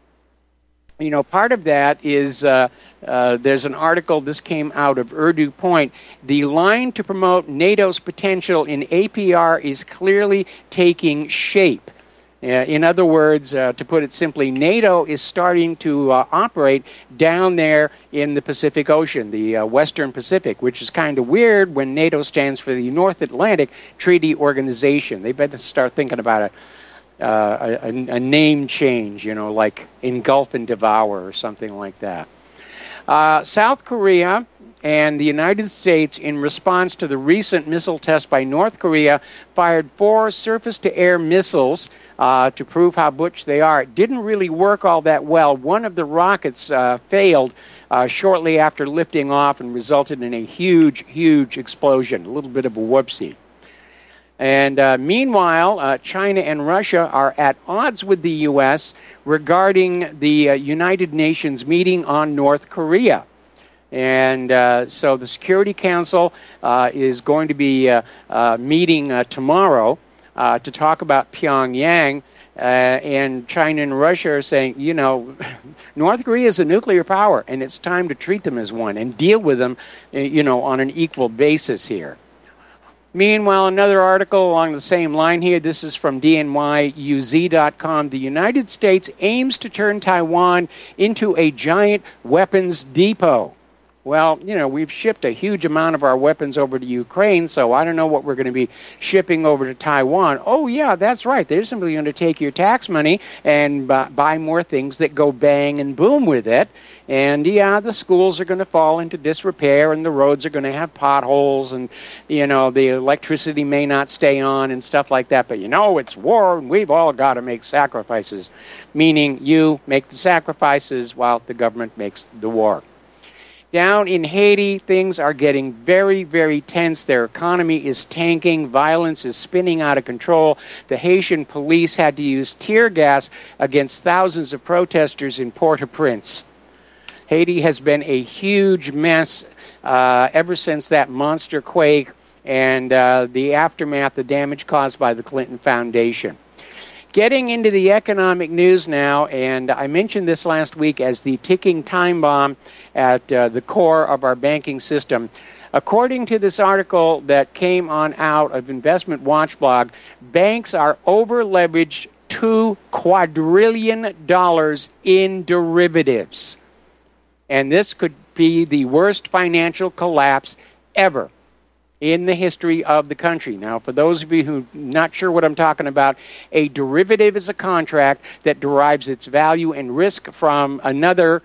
you know, part of that is uh, uh, there's an article, this came out of Urdu Point. The line to promote NATO's potential in A P R is clearly taking shape. Uh, in other words, uh, to put it simply, NATO is starting to uh, operate down there in the Pacific Ocean, the uh, Western Pacific, which is kind of weird when NATO stands for the North Atlantic Treaty Organization. They better start thinking about it. Uh, a, a name change, you know, like engulf and devour or something like that. Uh, South Korea and the United States, in response to the recent missile test by North Korea, fired four surface-to-air missiles uh, to prove how butch they are. It didn't really work all that well. One of the rockets uh, failed uh, shortly after lifting off and resulted in a huge, huge explosion, a little bit of a whoopsie. And uh, meanwhile, uh, China and Russia are at odds with the U S regarding the uh, United Nations meeting on North Korea. And uh, so the Security Council uh, is going to be uh, uh, meeting uh, tomorrow uh, to talk about Pyongyang. Uh, and China and Russia are saying, you know, North Korea is a nuclear power, and it's time to treat them as one and deal with them, uh, you know, on an equal basis here. Meanwhile, another article along the same line here. This is from D N Y U Z dot com. The United States aims to turn Taiwan into a giant weapons depot. Well, you know, we've shipped a huge amount of our weapons over to Ukraine, so I don't know what we're going to be shipping over to Taiwan. Oh, yeah, that's right. They're simply going to take your tax money and uh, buy more things that go bang and boom with it. And, yeah, the schools are going to fall into disrepair, and the roads are going to have potholes, and, you know, the electricity may not stay on and stuff like that. But, you know, it's war, and we've all got to make sacrifices, meaning you make the sacrifices while the government makes the war. Down in Haiti, things are getting very, very tense. Their economy is tanking. Violence is spinning out of control. The Haitian police had to use tear gas against thousands of protesters in Port-au-Prince. Haiti has been a huge mess uh, ever since that monster quake and uh, the aftermath, the damage caused by the Clinton Foundation. Getting into the economic news now, and I mentioned this last week as the ticking time bomb at uh, the core of our banking system. According to this article that came on out of Investment Watch blog, banks are over-leveraged two quadrillion dollars in derivatives. And this could be the worst financial collapse ever in the history of the country. Now, for those of you who are not sure what I'm talking about, a derivative is a contract that derives its value and risk from another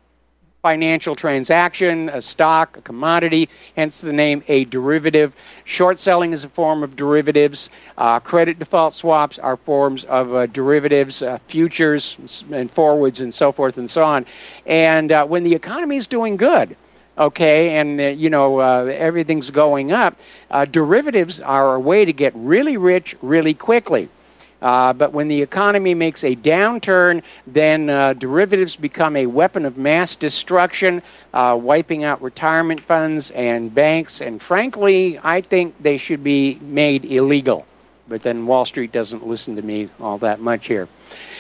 financial transaction, a stock, a commodity, hence the name a derivative. Short selling is a form of derivatives. Uh, credit default swaps are forms of uh, derivatives, uh, futures and forwards and so forth and so on. And uh, when the economy is doing good, okay, and, uh, you know, uh, everything's going up, uh, derivatives are a way to get really rich really quickly. Uh, but when the economy makes a downturn, then uh, derivatives become a weapon of mass destruction, uh, wiping out retirement funds and banks. And frankly, I think they should be made illegal. But then Wall Street doesn't listen to me all that much here.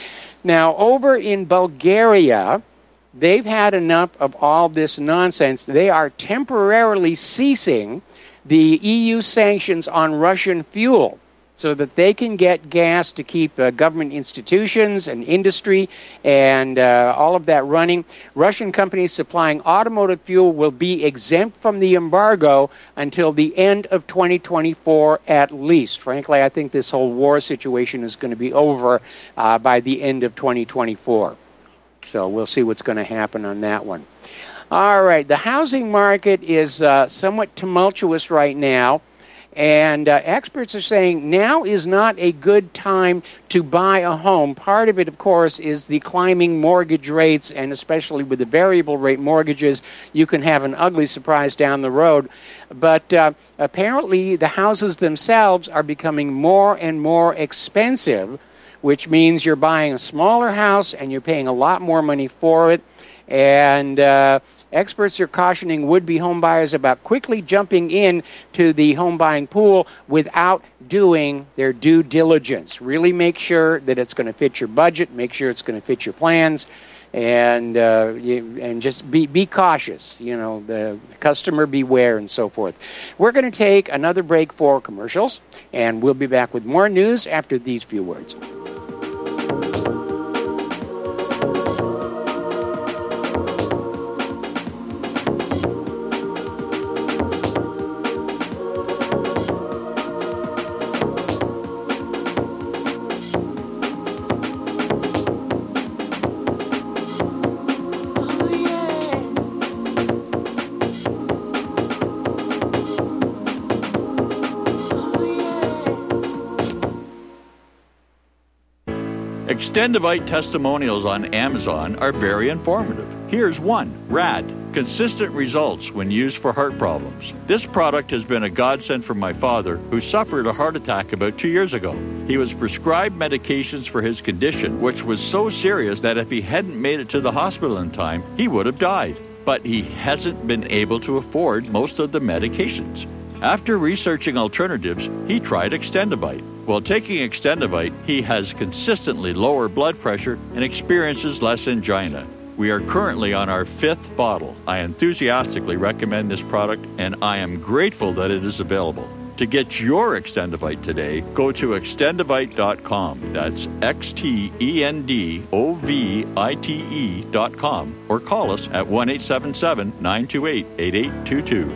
Now, over in Bulgaria, they've had enough of all this nonsense. They are temporarily ceasing the E U sanctions on Russian fuel so that they can get gas to keep uh, government institutions and industry and uh, all of that running. Russian companies supplying automotive fuel will be exempt from the embargo until the end of twenty twenty-four at least. Frankly, I think this whole war situation is going to be over uh, by the end of twenty twenty-four. So we'll see what's going to happen on that one. All right, the housing market is uh, somewhat tumultuous right now. And uh, experts are saying now is not a good time to buy a home. Part of it, of course, is the climbing mortgage rates, and especially with the variable rate mortgages, you can have an ugly surprise down the road. But uh, apparently the houses themselves are becoming more and more expensive, which means you're buying a smaller house and you're paying a lot more money for it. And uh, experts are cautioning would-be home buyers about quickly jumping in to the home buying pool without doing their due diligence. Really make sure that it's going to fit your budget, make sure it's going to fit your plans, and uh, you, and just be be cautious. You know, the customer beware and so forth. We're going to take another break for commercials, and we'll be back with more news after these few words. Extendivite testimonials on Amazon are very informative. Here's one, RAD, consistent results when used for heart problems. This product has been a godsend for my father, who suffered a heart attack about two years ago. He was prescribed medications for his condition, which was so serious that if he hadn't made it to the hospital in time, he would have died. But he hasn't been able to afford most of the medications. After researching alternatives, he tried Extendivite. While taking Extendivite, he has consistently lower blood pressure and experiences less angina. We are currently on our fifth bottle. I enthusiastically recommend this product, and I am grateful that it is available. To get your Extendivite today, go to extendivite dot com. That's X T E N D O V I T E dot com. Or call us at one eight seven seven, nine two eight, eight eight two two.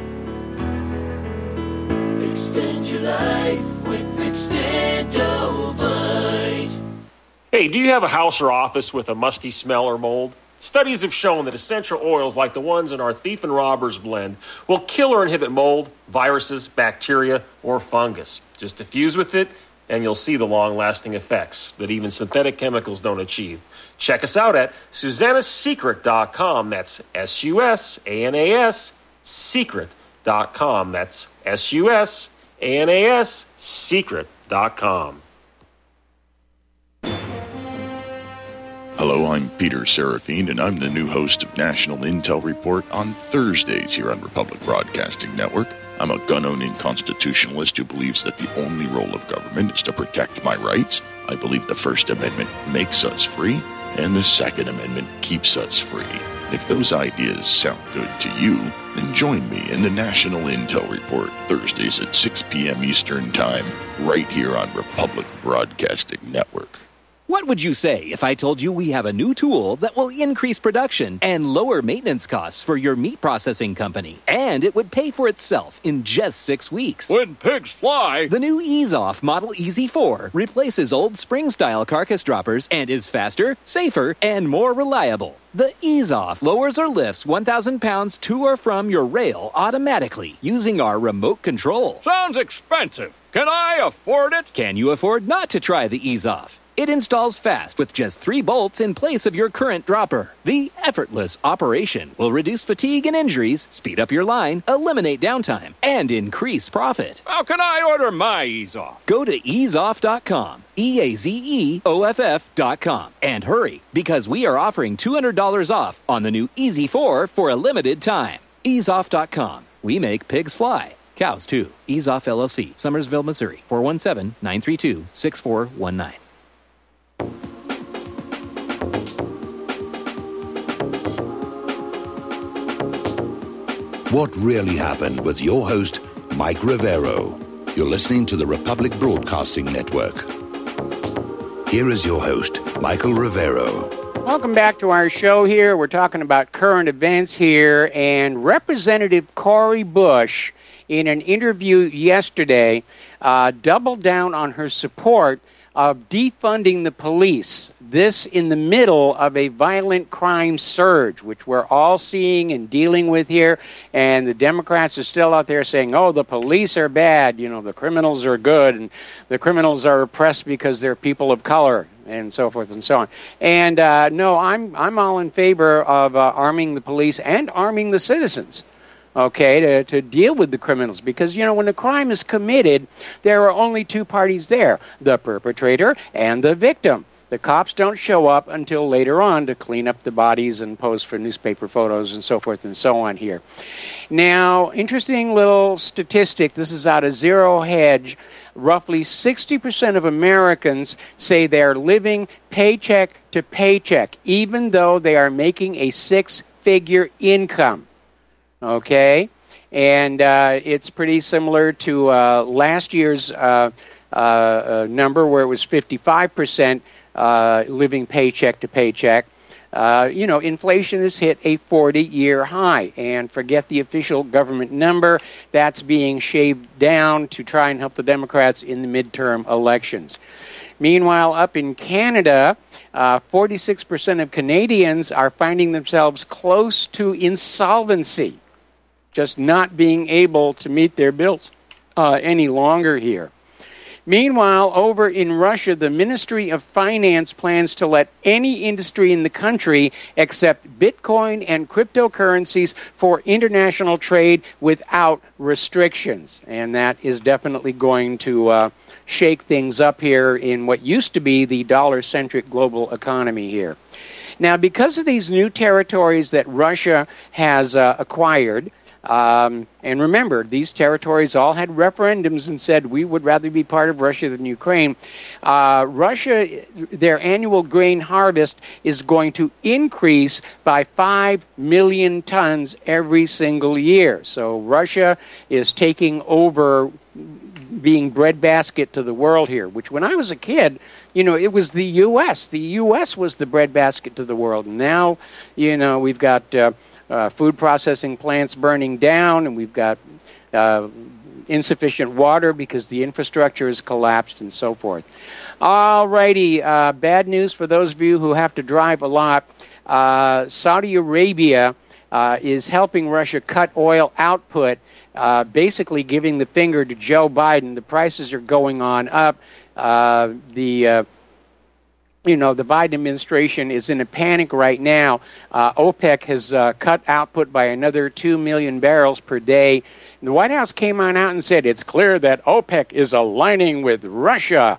Extend your life with Extendivite. Hey, do you have a house or office with a musty smell or mold? Studies have shown that essential oils like the ones in our Thief and Robbers blend will kill or inhibit mold, viruses, bacteria, or fungus. Just diffuse with it, and you'll see the long-lasting effects that even synthetic chemicals don't achieve. Check us out at Susanna's Secret dot com. That's S U S A N A S, secret dot com. That's S U S A N A S, secret dot com. Hello, I'm Peter Serafine, and I'm the new host of National Intel Report on Thursdays here on Republic Broadcasting Network. I'm a gun-owning constitutionalist who believes that the only role of government is to protect my rights. I believe the First Amendment makes us free, and the Second Amendment keeps us free. If those ideas sound good to you, then join me in the National Intel Report Thursdays at six p.m. Eastern Time, right here on Republic Broadcasting Network. What would you say if I told you we have a new tool that will increase production and lower maintenance costs for your meat processing company? And it would pay for itself in just six weeks. When pigs fly! The new EaseOff Model E Z four replaces old spring-style carcass droppers and is faster, safer, and more reliable. The EaseOff lowers or lifts one thousand pounds to or from your rail automatically using our remote control. Sounds expensive. Can I afford it? Can you afford not to try the EaseOff? It installs fast with just three bolts in place of your current dropper. The effortless operation will reduce fatigue and injuries, speed up your line, eliminate downtime, and increase profit. How can I order my EaseOff? Go to ease off dot com, E A Z E O F F dot com, and hurry, because we are offering two hundred dollars off on the new E Z four for a limited time. ease off dot com. We make pigs fly. Cows, too. EaseOff L L C, Summersville, Missouri, four one seven, nine three two, six four one nine. What really happened with your host, Mike Rivero. You're listening to the Republic Broadcasting Network. Here is your host, Michael Rivero. Welcome back to our show here. We're talking about current events here, and Representative Cori Bush, in an interview yesterday, uh, doubled down on her support of defunding the police. This in the middle of a violent crime surge, which we're all seeing and dealing with here. And the Democrats are still out there saying, oh, the police are bad. You know, the criminals are good. And the criminals are oppressed because they're people of color, and so forth and so on. And uh, no, I'm I'm all in favor of uh, arming the police and arming the citizens. Okay, to, to deal with the criminals. Because, you know, when a crime is committed, there are only two parties there, the perpetrator and the victim. The cops don't show up until later on to clean up the bodies and pose for newspaper photos and so forth and so on here. Now, interesting little statistic. This is out of Zero Hedge. Roughly sixty percent of Americans say they're living paycheck to paycheck, even though they are making a six-figure income. Okay, and uh, it's pretty similar to uh, last year's uh, uh, uh, number, where it was fifty-five percent uh, living paycheck to paycheck. Uh, you know, inflation has hit a forty-year high, and forget the official government number. That's being shaved down to try and help the Democrats in the midterm elections. Meanwhile, up in Canada, uh, forty-six percent of Canadians are finding themselves close to insolvency, just not being able to meet their bills uh, any longer here. Meanwhile, over in Russia, the Ministry of Finance plans to let any industry in the country accept Bitcoin and cryptocurrencies for international trade without restrictions. And that is definitely going to uh, shake things up here in what used to be the dollar-centric global economy here. Now, because of these new territories that Russia has uh, acquired, Um, and remember, these territories all had referendums and said we would rather be part of Russia than Ukraine. Uh, Russia, their annual grain harvest is going to increase by five million tons every single year. So Russia is taking over being breadbasket to the world here, which when I was a kid, you know, it was the U S. The U S was the breadbasket to the world. And now, you know, we've got Uh, Uh, food processing plants burning down, and we've got uh, insufficient water because the infrastructure has collapsed and so forth. All righty, uh, bad news for those of you who have to drive a lot. Uh, Saudi Arabia uh, is helping Russia cut oil output, uh, basically giving the finger to Joe Biden. The prices are going on up. Uh, the uh, You know, the Biden administration is in a panic right now. Uh, OPEC has uh, cut output by another two million barrels per day. And the White House came on out and said it's clear that OPEC is aligning with Russia.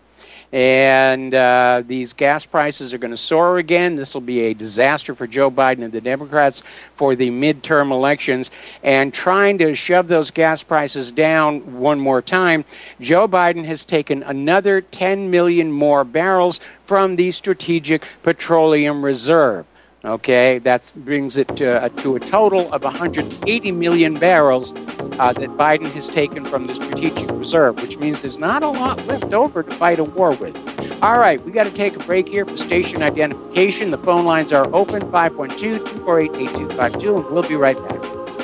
And uh, these gas prices are going to soar again. This will be a disaster for Joe Biden and the Democrats for the midterm elections. And trying to shove those gas prices down one more time, Joe Biden has taken another ten million more barrels from the Strategic Petroleum Reserve. Okay, that brings it to, uh, to a total of one hundred eighty million barrels uh, that Biden has taken from the Strategic Reserve, which means there's not a lot left over to fight a war with. All right, we got to take a break here for station identification. The phone lines are open, five one two, two four eight, eight two five two, and we'll be right back.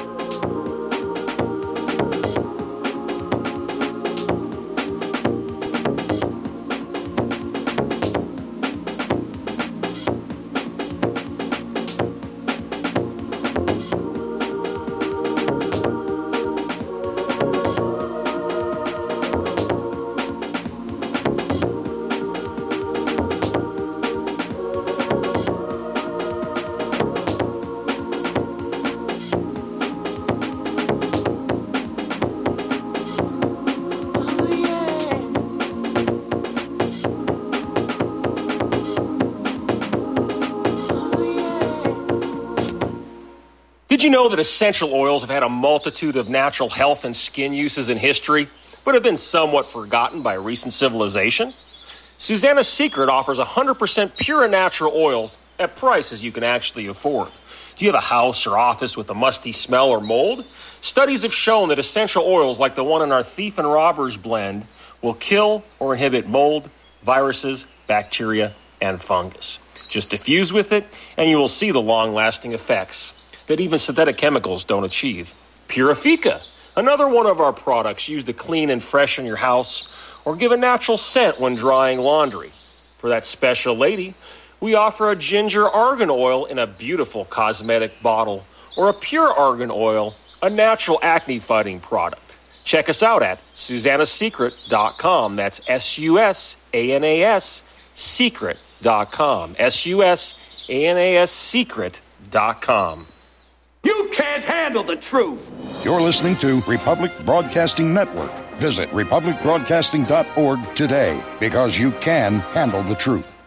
Did you know that essential oils have had a multitude of natural health and skin uses in history, but have been somewhat forgotten by recent civilization? Susanna's Secret offers one hundred percent pure and natural oils at prices you can actually afford. Do you have a house or office with a musty smell or mold? Studies have shown that essential oils like the one in our Thief and Robbers blend will kill or inhibit mold, viruses, bacteria, and fungus. Just diffuse with it, and you will see the long-lasting effects that even synthetic chemicals don't achieve. Purifica, another one of our products used to clean and freshen your house, or give a natural scent when drying laundry. For that special lady, we offer a ginger argan oil in a beautiful cosmetic bottle, or a pure argan oil, a natural acne-fighting product. Check us out at Susanna Secret dot com. That's S U S A N A S Secret dot com. S U S A N A S Secret dot com. You can't handle the truth. You're listening to Republic Broadcasting Network. Visit republic broadcasting dot org today, because you can handle the truth.